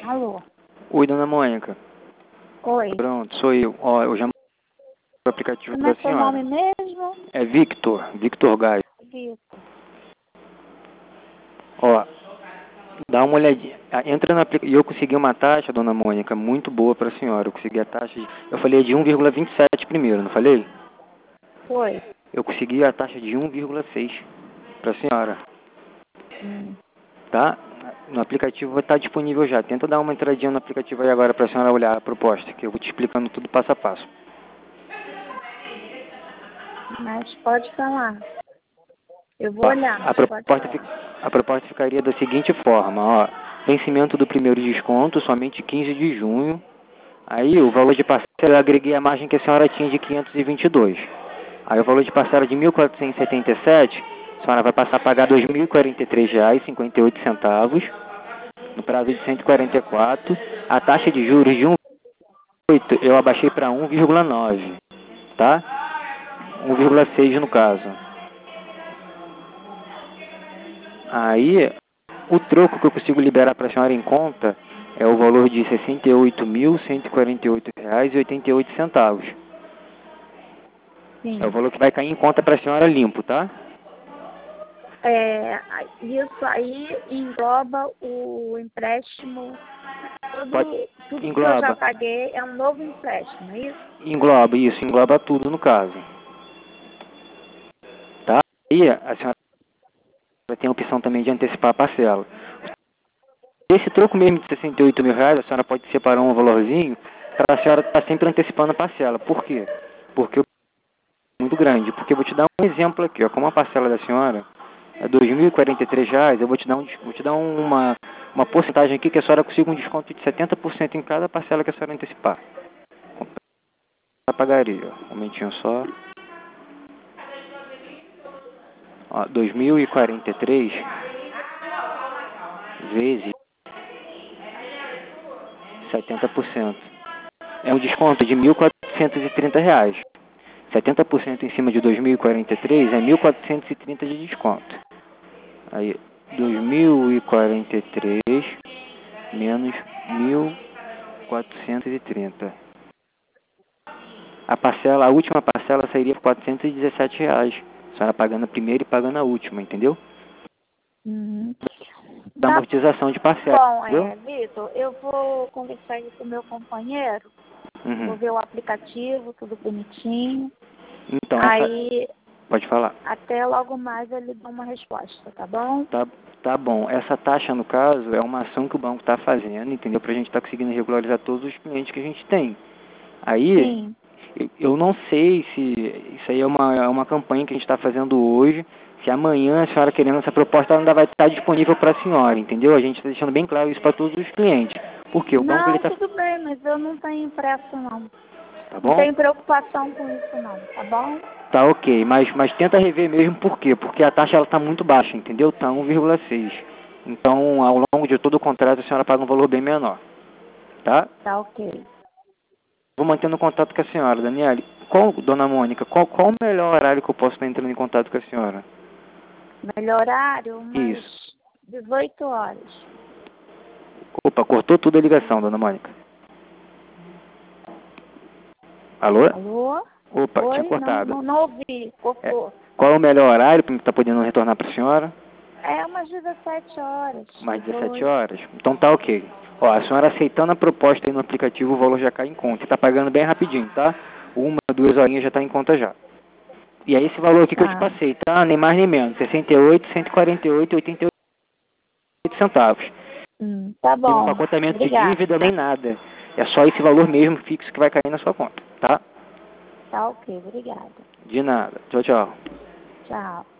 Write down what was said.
Alô? Oi, dona Mônica. Oi. Pronto, sou eu. Ó, eu já mandei o aplicativo Como é da seu senhora. nome mesmo? É Victor Gaio. Vitor. Ó, dá uma olhadinha. Entra no aplicativo. E eu consegui uma taxa, dona Mônica, muito boa para a senhora. Eu consegui a taxa eu falei de 1,27 primeiro, não falei? Foi. Eu consegui a taxa de 1,6 para a senhora. Tá? No aplicativo vai estar disponível já. Tenta dar uma entradinha no aplicativo aí agora para a senhora olhar a proposta, que eu vou te explicando tudo passo a passo. Mas pode falar. Eu vou Ó, olhar, a mas pode proposta, falar. a proposta ficaria da seguinte forma, ó. Vencimento do primeiro desconto, somente 15 de junho. Aí o valor de parcela, eu agreguei a margem que a senhora tinha de 522. Aí o valor de parcela de 1.477, a senhora vai passar a pagar R$ 2.043,58, no prazo de 144. A taxa de juros de 1,8 eu abaixei para 1,9, tá? 1,6 no caso. Aí, o troco que eu consigo liberar para a senhora em conta é o valor de R$ 68.148,88. É o Sim. valor que vai cair em conta para a senhora limpo, tá? Isso aí engloba o empréstimo. Tudo que eu já Engloba. paguei é um novo empréstimo, é isso? Engloba tudo no caso. Tá? Aí a senhora tem a opção também de antecipar a parcela. Esse troco mesmo de R$ 68.000, a senhora pode separar um valorzinho para a senhora estar sempre antecipando a parcela. Por quê? Porque é muito grande. Porque eu vou te dar um exemplo aqui, ó. Como a parcela da senhora é R$ 2.043, eu vou te dar uma porcentagem aqui que a senhora consiga um desconto de 70% em cada parcela que a senhora antecipar. A pagaria, ó. Um momentinho só. Ó, 2.043 vezes 70%. É um desconto de R$ 1.430. 70% em cima de 2.043 é 1.430 de desconto. Aí, 2.043 menos 1.430. A última parcela seria R$ 417. A senhora pagando a primeira e pagando a última, entendeu? Da Tá amortização de parcela, bom, entendeu? Vitor, eu vou conversar aí com o meu companheiro, vou ver o aplicativo, tudo bonitinho. Então, Aí, pode falar. até logo mais eu lhe dou uma resposta, tá bom? Tá bom. Essa taxa, no caso, é uma ação que o banco está fazendo, entendeu? Para a gente estar conseguindo regularizar todos os clientes que a gente tem. Aí, Sim. eu não sei se isso aí é uma campanha que a gente está fazendo hoje, se amanhã a senhora querendo essa proposta ela ainda vai estar disponível para a senhora, entendeu? A gente está deixando bem claro isso para todos os clientes. Porque o banco ele Não, está... tudo bem, mas eu não tenho pressa não. Tá Não bom? tenho preocupação com isso não, tá bom? Tá ok, mas tenta rever mesmo por quê? Porque a taxa ela está muito baixa, entendeu? Está 1,6. Então, ao longo de todo o contrato, a senhora paga um valor bem menor, tá? Tá ok. Vou mantendo contato com a senhora, Daniele. Dona Mônica, qual o melhor horário que eu posso estar entrando em contato com a senhora? Melhor horário, umas Isso. 18 horas. Opa, cortou tudo a ligação, Dona Mônica. Alô? Alô? Opa, tinha Oi? cortado. Não ouvi, cortou. Qual é o melhor horário para estar podendo retornar para a senhora? É umas 17 horas. Mais 17 18. horas? Então tá ok. Ó, a senhora aceitando a proposta aí no aplicativo, o valor já cai em conta. Você tá pagando bem rapidinho, tá? 1, 2 horinhas já tá em conta já. E é esse valor aqui que eu te Tá. passei, tá? Nem mais nem menos. 68, 148, 88 centavos. Tá Tem um bom. pacotamento de Obrigada. dívida nem nada. É só esse valor mesmo fixo que vai cair na sua conta, tá? Tá ok, obrigada. De nada. Tchau, tchau. Tchau.